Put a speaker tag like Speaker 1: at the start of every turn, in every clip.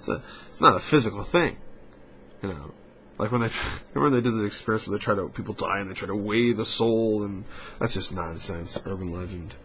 Speaker 1: It's not a physical thing. Like when remember they did the experiments where people die and they try to weigh the soul, and that's just nonsense, urban legend.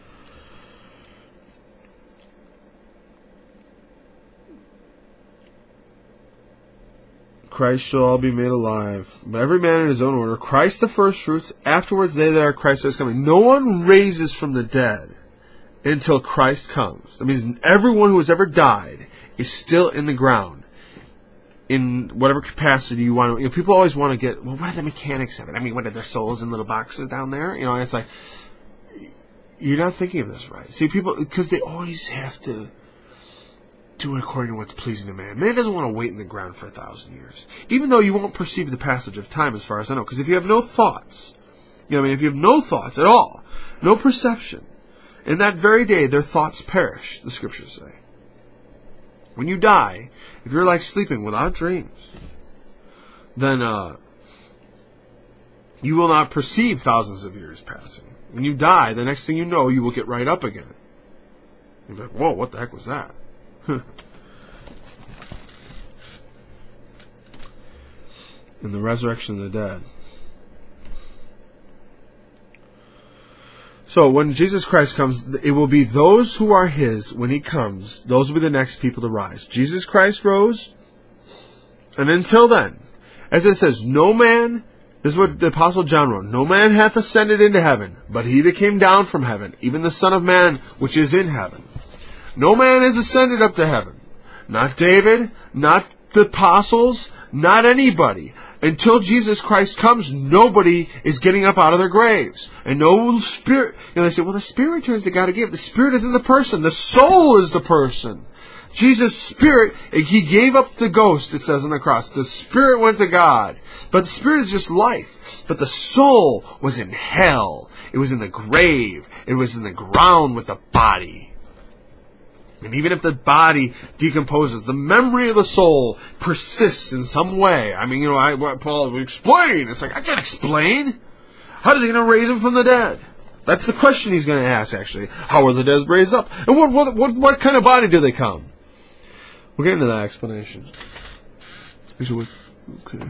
Speaker 1: Christ shall all be made alive, but every man in his own order. Christ the first fruits, afterwards they that are Christ is coming. No one raises from the dead until Christ comes. That means everyone who has ever died is still in the ground, in whatever capacity you want to. People always want to get, well, what are the mechanics of it? I mean, what are their souls in little boxes down there? It's like, you're not thinking of this right. See, people, because they always have to do it according to what's pleasing to man. Man doesn't want to wait in the ground for 1,000 years. Even though you won't perceive the passage of time, as far as I know. Because if you have no thoughts, if you have no thoughts at all, no perception, in that very day their thoughts perish, the scriptures say. When you die, if you're like sleeping without dreams, then you will not perceive thousands of years passing. When you die, the next thing you know, you will get right up again. You'll be like, whoa, what the heck was that? In the resurrection of the dead. So when Jesus Christ comes, it will be those who are His when He comes. Those will be the next people to rise. Jesus Christ rose, and until then, as it says, no man, this is what the Apostle John wrote, no man hath ascended into heaven, but He that came down from heaven, even the Son of Man which is in heaven. No man has ascended up to heaven. Not David, not the apostles, not anybody. Until Jesus Christ comes, nobody is getting up out of their graves. And no spirit, they say, well, the spirit returns to God who gave. The spirit isn't the person. The soul is the person. Jesus' spirit, He gave up the ghost, it says on the cross. The spirit went to God. But the spirit is just life. But the soul was in hell. It was in the grave. It was in the ground with the body. And even if the body decomposes, the memory of the soul persists in some way. I mean, Paul would explain. It's like, I can't explain. How is He going to raise him from the dead? That's the question he's going to ask, actually. How are the dead raised up? And what kind of body do they come? We'll get into that explanation. Okay.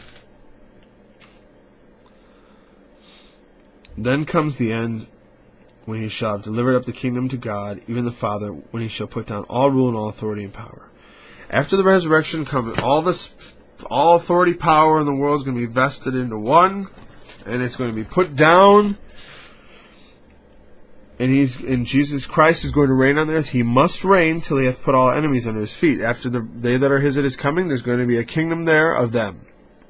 Speaker 1: Then comes the end, when He shall have delivered up the kingdom to God, even the Father, when He shall put down all rule and all authority and power. After the resurrection comes all authority, power in the world is going to be vested into one, and it's going to be put down. And Jesus Christ is going to reign on the earth. He must reign till He hath put all enemies under His feet. After they that are His at His coming, there's going to be a kingdom there of them.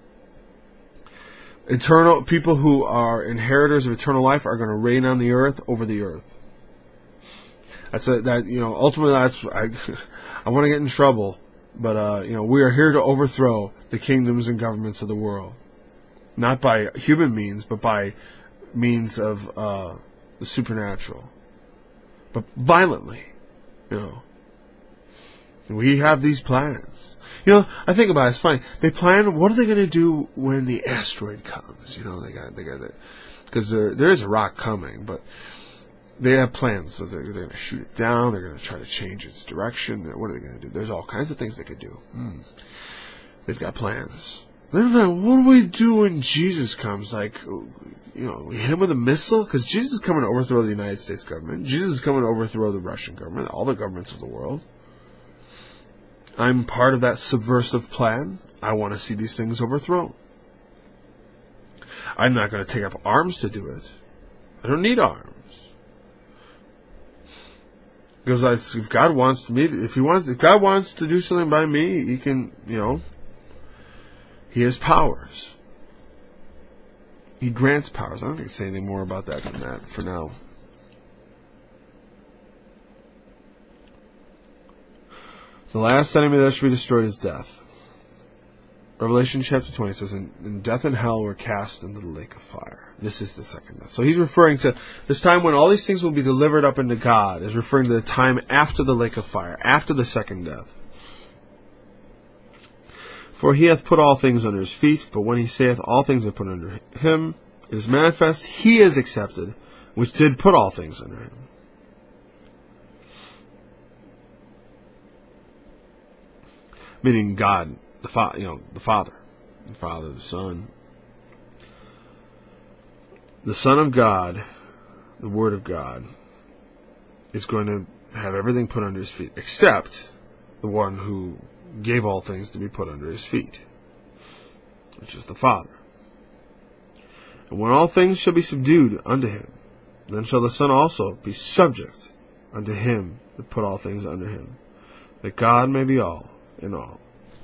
Speaker 1: Eternal people who are inheritors of eternal life are going to reign on the earth over the earth. Ultimately I want to get in trouble, but we are here to overthrow the kingdoms and governments of the world, not by human means, but by means of the supernatural, but violently. We have these plans. I think about it, it's funny. They plan, what are they going to do when the asteroid comes? They got that, because there is a rock coming, but they have plans. So they're going to shoot it down. They're going to try to change its direction. What are they going to do? There's all kinds of things they could do. They've got plans. Then what do we do when Jesus comes? We hit him with a missile? Because Jesus is coming to overthrow the United States government. Jesus is coming to overthrow the Russian government, all the governments of the world. I'm part of that subversive plan. I want to see these things overthrown. I'm not going to take up arms to do it. I don't need arms. Because if God wants to do something by me, He can, He has powers. He grants powers. I don't think I can say anything more about that than that for now. The last enemy that should be destroyed is death. Revelation chapter 20 says, and death and hell were cast into the lake of fire. This is the second death. So he's referring to this time when all these things will be delivered up into God, is referring to the time after the lake of fire, after the second death. For He hath put all things under His feet, but when He saith all things are put under Him, it is manifest He is accepted, which did put all things under Him. meaning God, the Father, the Father, the Son. The Son of God, the Word of God, is going to have everything put under his feet, except the one who gave all things to be put under his feet, which is the Father. And when all things shall be subdued unto him, then shall the Son also be subject unto him that put all things under him, that God may be all in all.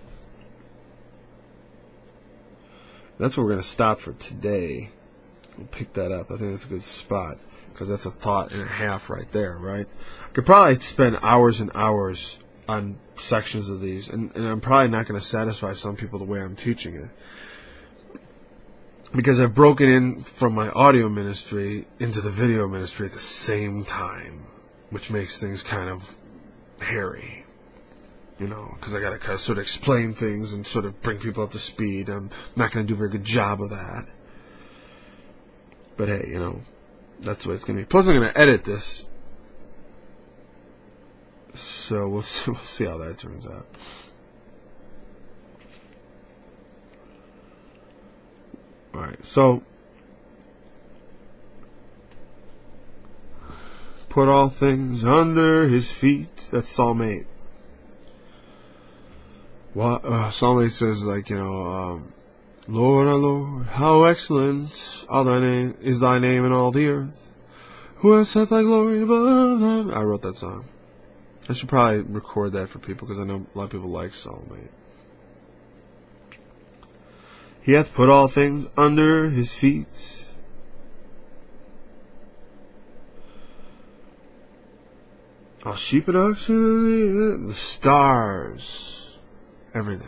Speaker 1: That's where we're going to stop for today. We'll pick that up. I think that's a good spot, because that's a thought and a half right there, right? I could probably spend hours and hours on sections of these, and I'm probably not going to satisfy some people the way I'm teaching it, because I've broken in from my audio ministry into the video ministry at the same time, which makes things kind of hairy, because I got to kind of sort of explain things and sort of bring people up to speed. I'm not going to do a very good job of that. But hey, that's the way it's going to be. Plus, I'm going to edit this, so we'll see how that turns out. All right, so put all things under his feet. That's Psalm 8. Psalm 8 says, Lord, our Lord, how excellent is thy name in all the earth. Who has set thy glory above them? I wrote that song. I should probably record that for people, because I know a lot of people like Psalm 8. He hath put all things under his feet. All sheep and oxen, the stars, everything.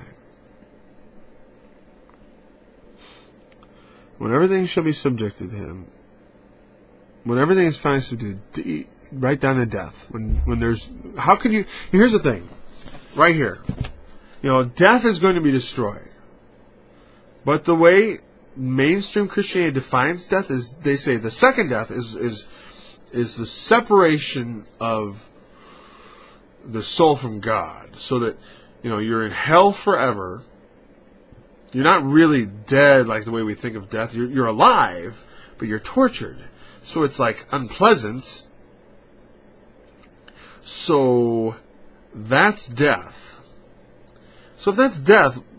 Speaker 1: When everything shall be subjected to him, when everything is finally subdued, right down to death. When there's, how could you? Here's the thing, right here. Death is going to be destroyed, but the way mainstream Christianity defines death is, they say the second death is the separation of the soul from God, so that you're in hell forever. You're not really dead like the way we think of death. You're alive, but you're tortured. So it's like unpleasant. So that's death. So if that's death,